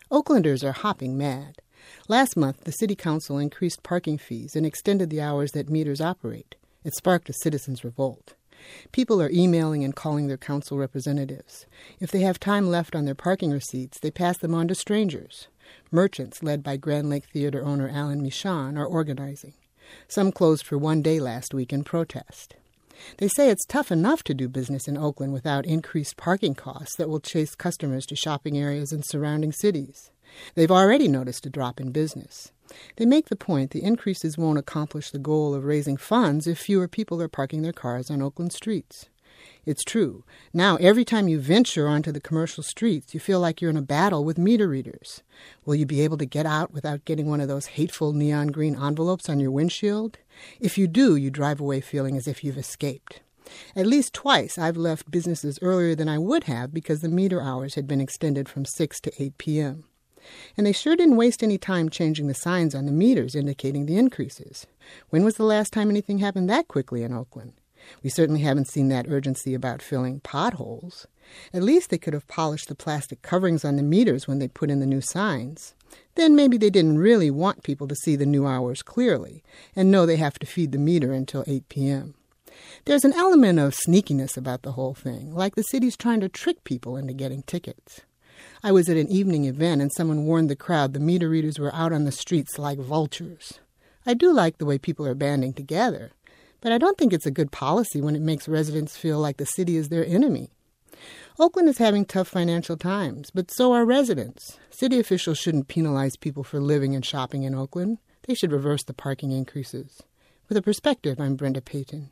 Oaklanders are hopping mad. Last month, the City Council increased parking fees and extended the hours that meters operate. It sparked a citizens' revolt. People are emailing and calling their council representatives. If they have time left on their parking receipts, they pass them on to strangers. Merchants, led by Grand Lake Theater owner Alan Michon, are organizing. Some closed for one day last week in protest. They say it's tough enough to do business in Oakland without increased parking costs that will chase customers to shopping areas in surrounding cities. They've already noticed a drop in business. They make the point the increases won't accomplish the goal of raising funds if fewer people are parking their cars on Oakland streets. It's true. Now, every time you venture onto the commercial streets, you feel like you're in a battle with meter readers. Will you be able to get out without getting one of those hateful neon green envelopes on your windshield? If you do, you drive away feeling as if you've escaped. At least twice I've left businesses earlier than I would have because the meter hours had been extended from 6 to 8 p.m. And they sure didn't waste any time changing the signs on the meters indicating the increases. When was the last time anything happened that quickly in Oakland? We certainly haven't seen that urgency about filling potholes. At least they could have polished the plastic coverings on the meters when they put in the new signs. Then maybe they didn't really want people to see the new hours clearly and know they have to feed the meter until 8 p.m. There's an element of sneakiness about the whole thing, like the city's trying to trick people into getting tickets. I was at an evening event and someone warned the crowd the meter readers were out on the streets like vultures. I do like the way people are banding together, but I don't think it's a good policy when it makes residents feel like the city is their enemy. Oakland is having tough financial times, but so are residents. City officials shouldn't penalize people for living and shopping in Oakland. They should reverse the parking increases. With a Perspective, I'm Brenda Payton.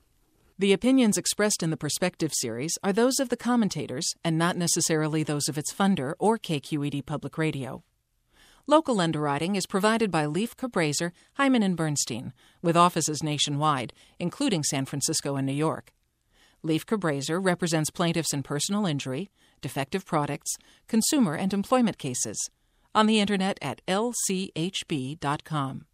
The opinions expressed in the Perspective series are those of the commentators and not necessarily those of its funder or KQED Public Radio. Local underwriting is provided by Leif Cabraser, Hyman & Bernstein, with offices nationwide, including San Francisco and New York. Leif Cabraser represents plaintiffs in personal injury, defective products, consumer and employment cases. On the Internet at lchb.com.